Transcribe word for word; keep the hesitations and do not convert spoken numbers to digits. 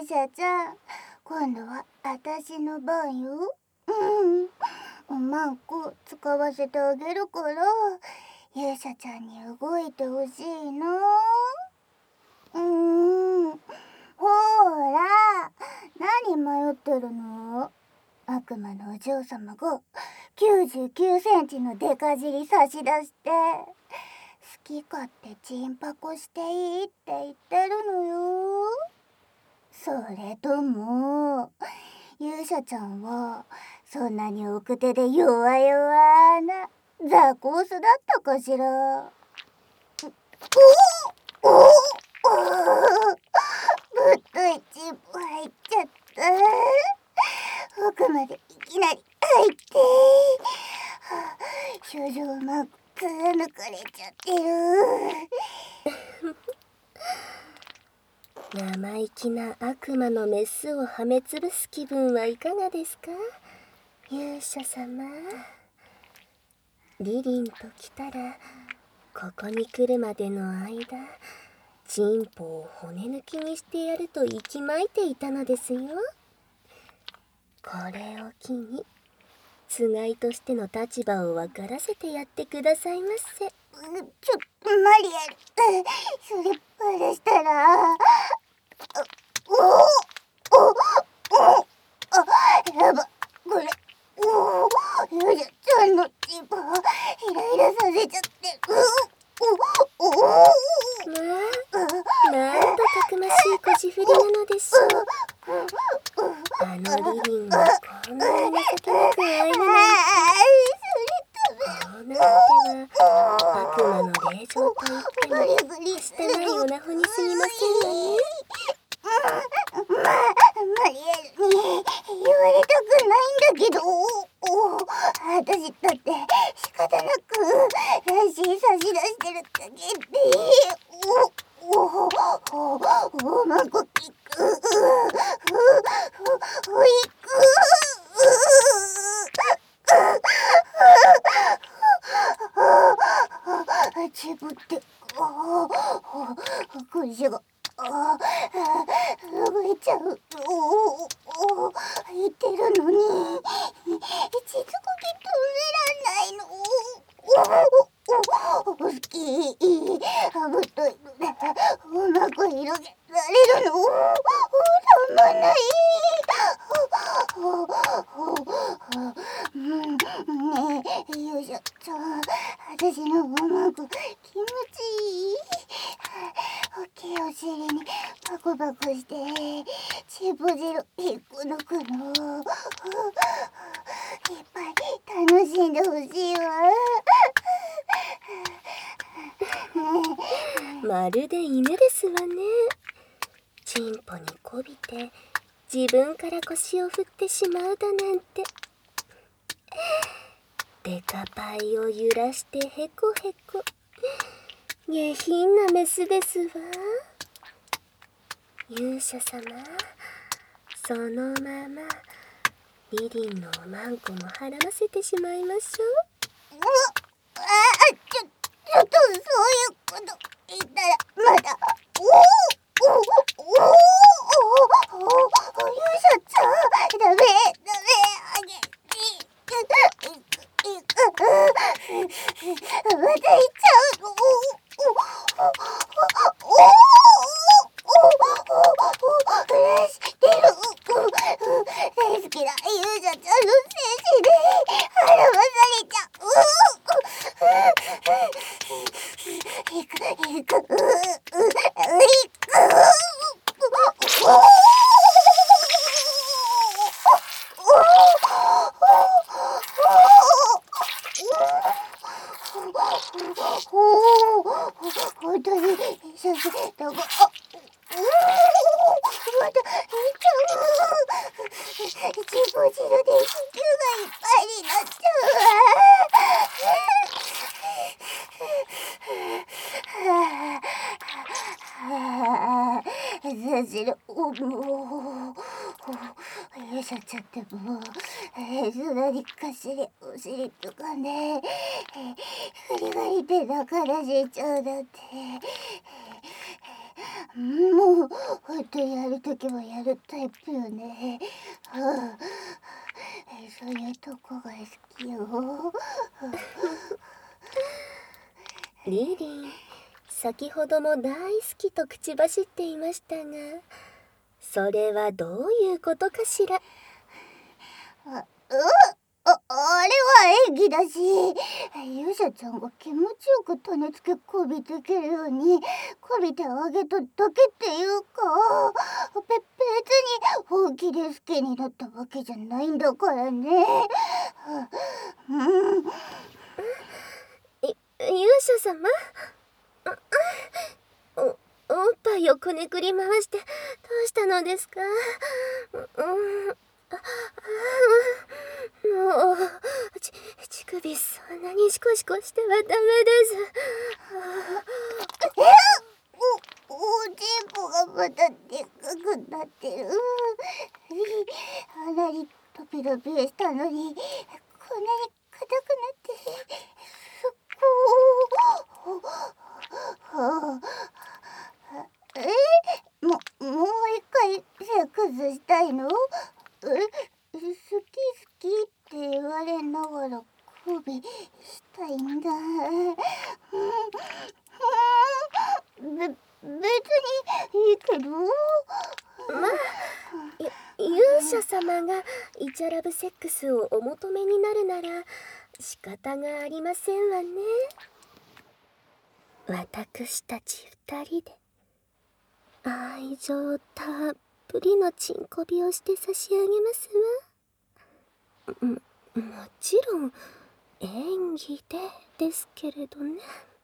勇者ちゃん、今度は私の番よ。うんおまんこ使わせてあげるから、勇者ちゃんに動いてほしいの。うーんほーら、何迷ってるの？悪魔のお嬢様がきゅうじゅうきゅうセンチのデカ尻差し出して、好き勝手チンパコしていいって言ってるのよ。それとも勇者ちゃんはそんなに奥手で弱々なザコースだったかしら。おおおおぶっといチンポ入っちゃった。奥までいきなり入って、はあ、表情うまく貫かれちゃってる。 生意気な悪魔のメスをはめつぶす気分はいかがですか、勇者様。リリンと来たら、ここに来るまでの間、チンポを骨抜きにしてやると息巻いていたのですよ。これを機につがいとしての立場を分からせてやってくださいませ。 ちょっとマリアル、それバラしたら、おおおおあ、やば、これ、おお、勇者ちゃんのチンポイライラさせちゃって、おおおまあ、なんとたくましい腰振りなのでしょう。あのリリンがこんなに情けなく会えるなんて。こうなっては悪魔の令状と言ってもはしたないオナホにすぎませんがね。 ま、マリエルに言われたくないんだけど、おお、私だって仕方なくらしい差し出してるだけで、おおおおまこきく、ういく、自分って腰がああ動いちゃう。おお言ってるのにしつこくて止めらんないの。おお好きぶっといのでうまく広げられるの。たまんない。ねえ勇者ちゃん、私のうまく気持ちいい。大きいお尻にパコパコしてチンポ汁引っこ抜くの。いっぱい楽しんでほしいわ。 まるで犬ですわね。チンポにこびて自分から腰を振ってしまうだなんて。デカパイを揺らしてヘコヘコ。下品なメスですわ。勇者様、そのままリリンのおまんこもはらませてしまいましょう。 うああ、ちょ、ちょっとそういうこと言ったらまだ、おおおおおおおお勇者ちゃん、ダメダメあげて、いくいくいく、また行っちゃうの。おおおおおらしてる。大好きな勇者ちゃんの精子ではらまされちゃう。いくいくいく本当に先生だが、あ、またいっちゃう。チンポ汁で子宮がいっぱいになっちゃうわ。先生のおも勇者ちゃってもそんなにかしりお尻とかね、フリガリペだからしちゃうだって。もうほんとやるときはやるタイプよね。はあ、そういうとこが好きよ。 リリン、先ほども大好きと口走っていましたが、それはどういうことかしら。 あ、うあ、あれは演技だし、勇者ちゃんが気持ちよく種付けこびできるようにこびてあげただけっていうか、べ別に本気で好きになったわけじゃないんだからね。うん。 い勇者様、おおっぱいをこねくり回してどうしたのですか。うん、ああ、もうち乳首そんなにシコシコしてはダメです。 えおおでこがまたでっかくなってる。あんなにトピロピしたのにこんなに硬くなってすっごー。はあ、えももう一回セックスしたいの？え好き好きって言われながらこびしたいんだ。べ別にいいけど。 まあ、勇者様がイチャラブセックスをお求めになるなら仕方がありませんわね。私たち二人で愛情たっぷりのチンコビをして差し上げますわ。も、もちろん演技でですけれどね。